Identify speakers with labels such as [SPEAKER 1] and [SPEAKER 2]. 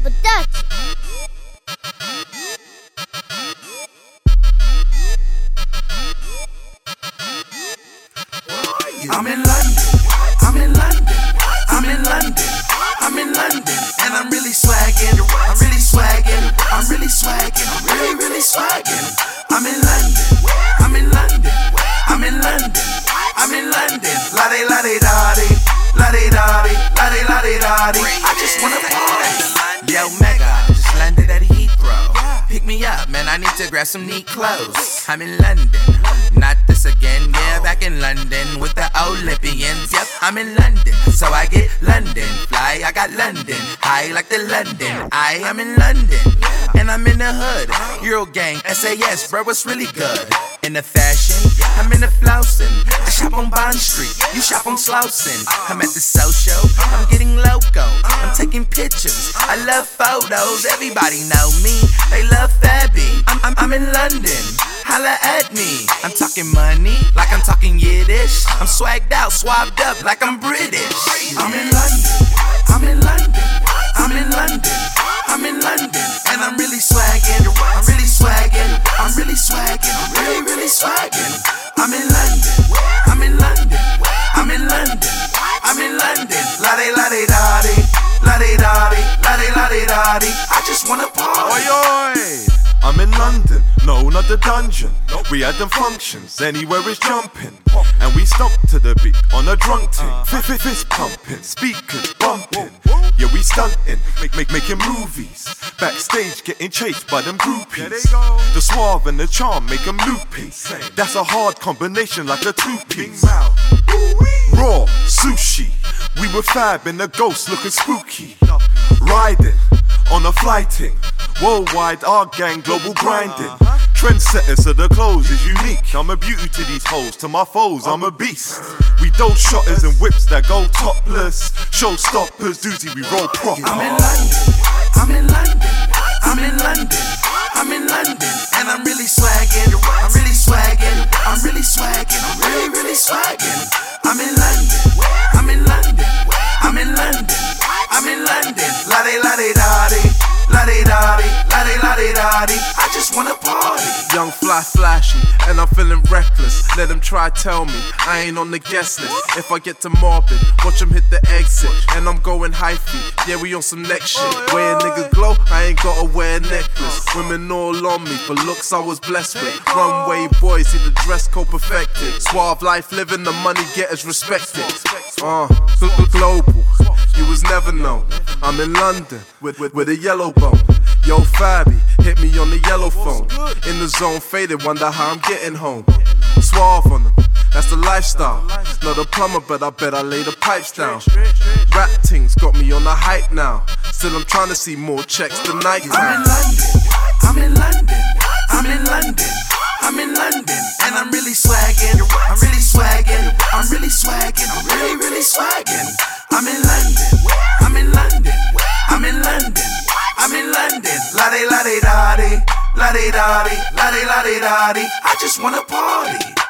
[SPEAKER 1] Production.
[SPEAKER 2] I'm in London, I'm in London, I'm in London, I'm in London, and I'm really swaggin', I'm really swaggin', I'm really swaggin', I'm really swaggin'. I'm in London, I'm in London, I'm in London, I'm in London. La-de-la-de-da-de, la-de-da-de, la-de-la-de-da-de. I just wanna party. Yo, Mega, just landed at Heathrow. Pick me up, man, I need to grab some neat clothes. I'm in London, not this again, yeah, back in London with the Olympians. Yep, I'm in London, so I get London fly. I got London high like the London. I am in London, and I'm in the hood. Euro gang, SAS, bro, it's really good. In the fashion, I'm in the flousing. I shop on Bond Street, you shop on Slauson. I'm at the social, I'm getting loco. I'm taking pictures, I love photos. Everybody know me, they love Fabby. I'm in London, holla at me. I'm talking money, like I'm talking Yiddish. I'm swagged out, swabbed up, like I'm British. I'm in London, I'm in London, I'm in London, I'm in London, and I'm really swaggin', I'm really swaggin', I'm really swaggin', I'm really swaggin'. I'm in London, I'm in London, I'm in London, I'm in London. La-de-la-de-da-de, la-de-da-de, la-de-la-de-da-de. I just wanna party.
[SPEAKER 3] Oi, oi. I'm in London, no, not the dungeon. We had them functions, anywhere is jumping. And we stomped to the beat on a drunk team. Fist pumping, speakers bumping. Yeah, we stunting, making movies. Backstage getting chased by them groupies. The suave and the charm make them loopy. That's a hard combination like a two-piece. Raw, sushi, we were fab in the ghost looking spooky. Riding on a flighting, worldwide, our gang, global grinding. Trendsetters, so the clothes is unique. I'm a beauty to these hoes, to my foes, I'm a beast. We dope shotters and whips that go topless. Showstoppers, doozy, we roll proper.
[SPEAKER 2] I'm in London, I'm in London, I'm in London, I'm in London, and I'm really swaggin', I'm really swaggin', I'm really swaggin', I'm really swaggin'. I'm in London, I'm in London, I'm in London, I'm in London. La-de-la-de-da-de, la-de-da-de, la-de-la-de-da-de. I just wanna party.
[SPEAKER 4] Young, fly, flashy, and I'm feeling reckless. Let them try tell me I ain't on the guest list. If I get to morbid, watch them hit the exit. And I'm going hyphy, yeah, we on some next shit. Where a nigga glow, I ain't gotta wear a necklace. Women all on me, for looks I was blessed with. Runway boys, see the dress code perfected. Suave life living, the money getters respected. Global, you was never known. I'm in London with a yellow bone. Yo, Fabby, hit me on the yellow phone. In the zone, faded, wonder how I'm getting home. Suave on them, that's the lifestyle. Not a plumber, but I bet I lay the pipes down. Rap things got me on the hype now. Still, I'm trying to see more checks tonight.
[SPEAKER 2] I'm in London, I'm in London, I'm in London, I'm in London, and I'm really swaggin', I'm really swaggin', I'm really swaggin', I'm really swaggin'. I'm in London, I'm in London, I'm in London, I'm in London. La-de-la-de-da-de, la-de-da-de, la-de-la-de-da-de. I just wanna party.